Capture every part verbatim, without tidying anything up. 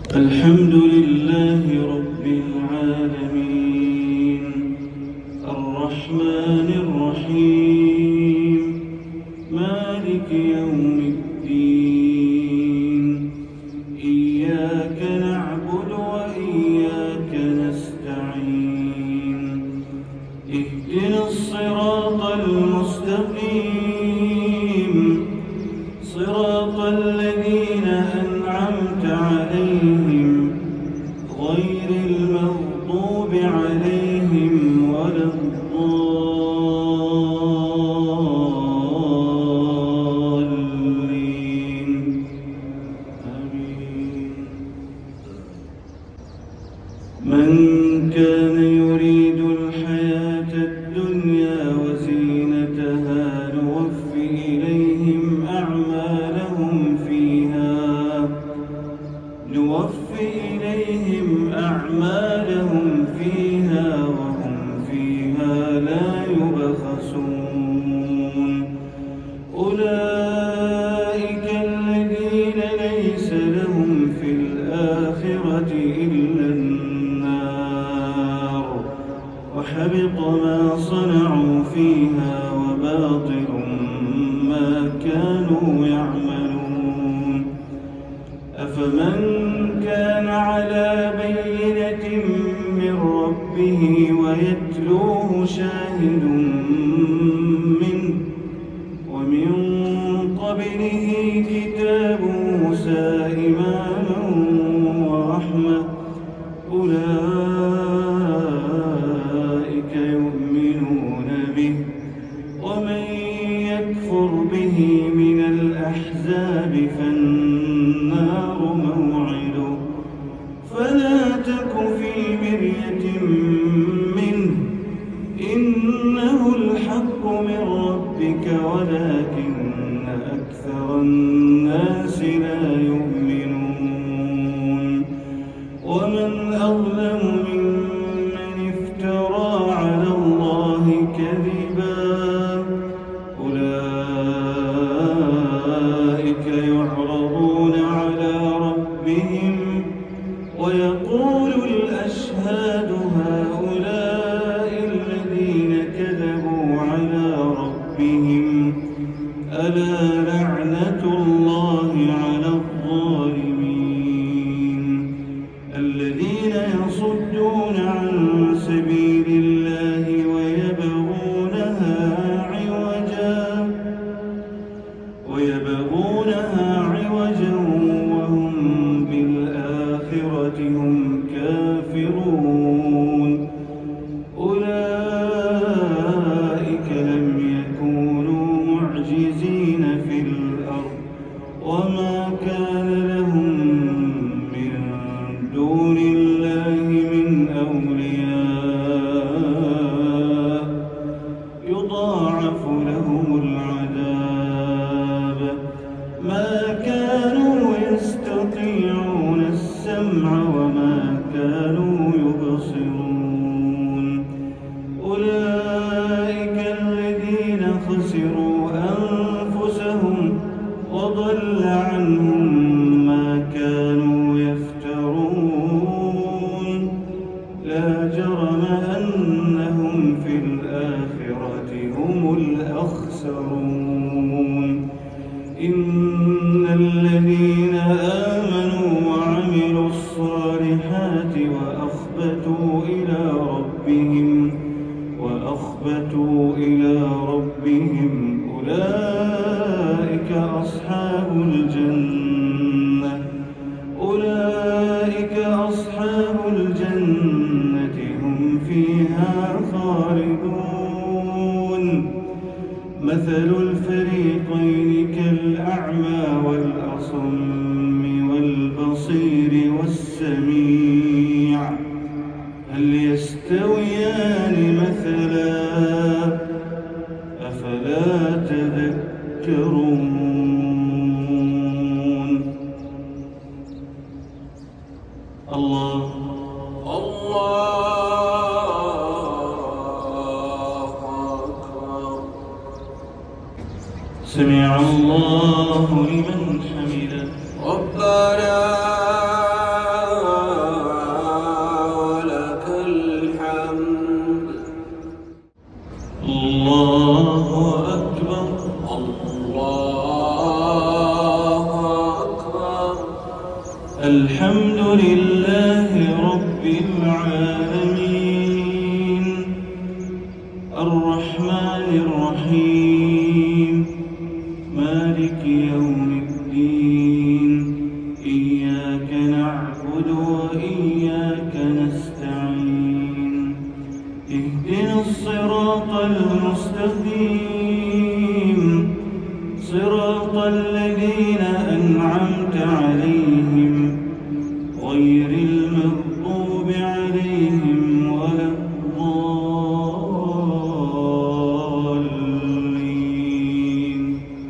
الحمد لله رب العالمين الرحمن الرحيم مالك يوم الدين إياك نعبد وإياك نستعين اهدنا الصراط المستقيم صراط الذين أنعمت عليهم غير المغضوب عليهم ولا الضالين آمين. من كان يريد الحياة الدنيا وزينتها نوفي إليهم أعمالهم فيها نوفي إليهم أعمالهم فيها وهم فيها لا يبخسون أولئك الذين ليس لهم في الآخرة إلا النار وحبط ما صنعوا فيها وباطل ما كانوا يعملون. أفمن كان على بينة من ربه ويتلوه شاهد منه ومن قبله كتاب موسى إماما ورحمة أولئك يؤمنون به ومن يكفر به من الأحزاب فالنار موعده فلا تك في مرية منه إنه الحق من ربك ولكن أكثر الناس لا يؤمنون. ومن أظلم ممن افترى على الله كذبا أولئك يعرضون على ربهم ويقول الأشهاد هؤلاء الذين كذبوا على ربهم ألا لعنة الله على الظالمين الذين يصدون عن سبيل الله ويبغونها عوجا ويبغونها عوجا وهم بالآخرة هم كافرون أولئك لم يكونوا معجزين في الأرض وما كان لهم من دون الله من أولياء يضاعف لهم العذاب ما كانوا يستطيعون السمع وما كانوا يبصرون. أولئك الذين خسروا أنفسهم وضل عنهم ما كانوا يفترون لا جرم أنهم في الآخرة هم الأخسرون. إن الذين آمنوا وعملوا الصالحات وأخبتوا إلى ربهم وأخبتوا إلى ربهم أولئك أصحاب الجنة أولئك أصحاب الجنة هم فيها خالدون. مثل الفريقين كالأعمى والأصم والبصير والسميع هل يستويان مثلا أفلا تذكرون. الله الله أكبر. سمع الله لمن حمده ربنا الحمد لله رب العالمين الرحمن الرحيم مالك يوم الدين إياك نعبد وإياك نستعين اهدنا الصراط المستقيم صراط الذين أنعمت عليهم غير المغضوب عليهم ولا الضالين.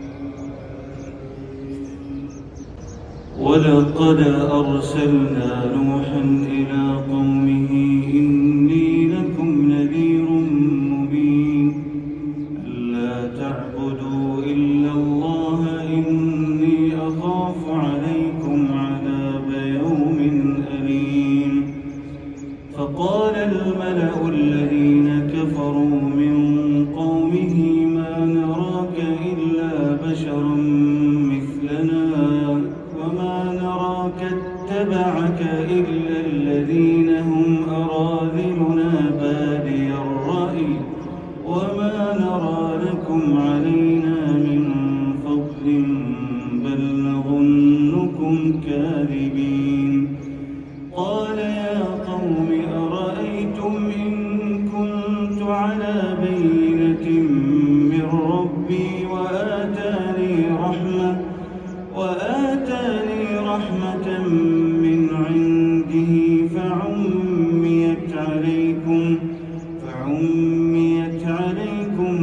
ولقد أرسلنا نوحا إلى قومه إني لكم نذير مبين ألا تعبدوا إلا الله إني أخاف عليكم عذاب يوم أليم. فقال الملأ الذين كفروا من قومه ما نراك إلا بشرا مثلنا وما نراك اتبعك إلا الذين هم أراذلنا بادي الرأي وما نرى لكم علينا من فضل بل نظنكم كاذبين. قال يا قوم أرأيتم إن كنت على بينة من ربي وآتاني رحمة وآتاني رحمة من عنده فعميت عليكم فعميت عليكم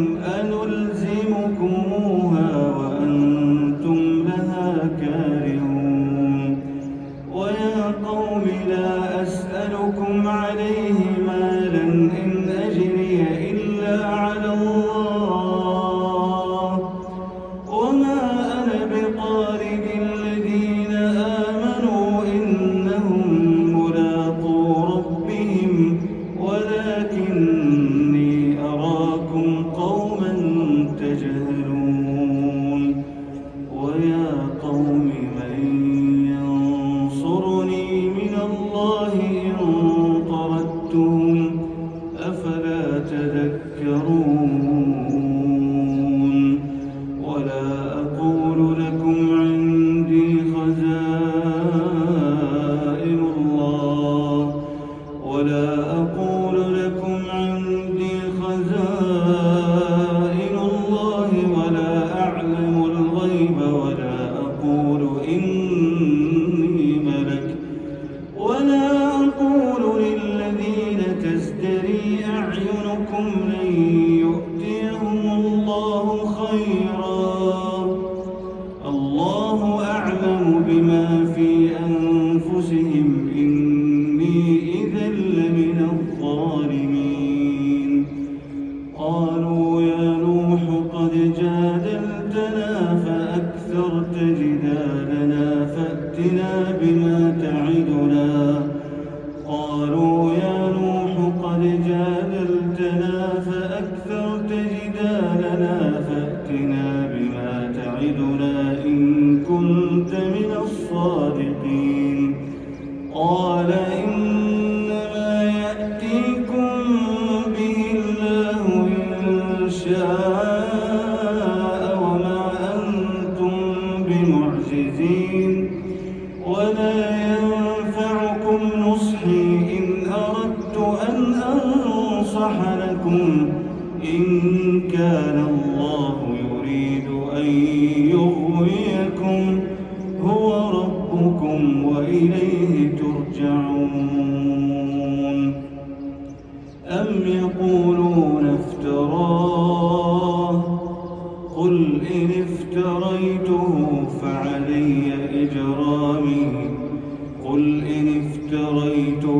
أنلزمكموها وأنتم لها كارهون. ويا قوم لا أسألكم عليه مالا إن أجري إلا على الله وما أنا بطارد الذين آمنوا إنهم ملاقو ربهم ولكني أراكم قوما تجهلون. ويا قوم من ينصرني من الله إن طردتهم أفلا تذكرون. ولا أقول لكم عندي خزائن الله ولا أقول لكم عندي خزائن الله ولا أعلم الغيب ولا أقول إني ملك ولا أقول للذين تزدري أعينكم لن يؤتيهم الله خيرا الله أعلم بما في أنفسهم إني إذا لمن الظالمين. قالوا يا نوح قد جادلتنا فأكثرت جدالنا فأتنا بما تعدنا قالوا يا نوح قد جادلتنا فأكثرت جدالنا فأتنا بما تعدنا إن كنت من الصادقين. قال إنما يأتيكم به الله إن شاء وما أنتم بمعجزين ولا ينفعكم نصحي إن أردت أن أنصح لكم إن كان الله يريد أن يغويكم هو ربكم وإليه ترجعون. أم يقولون افتراه قل إن افتريته فعلي إجرامي قل إن افتريته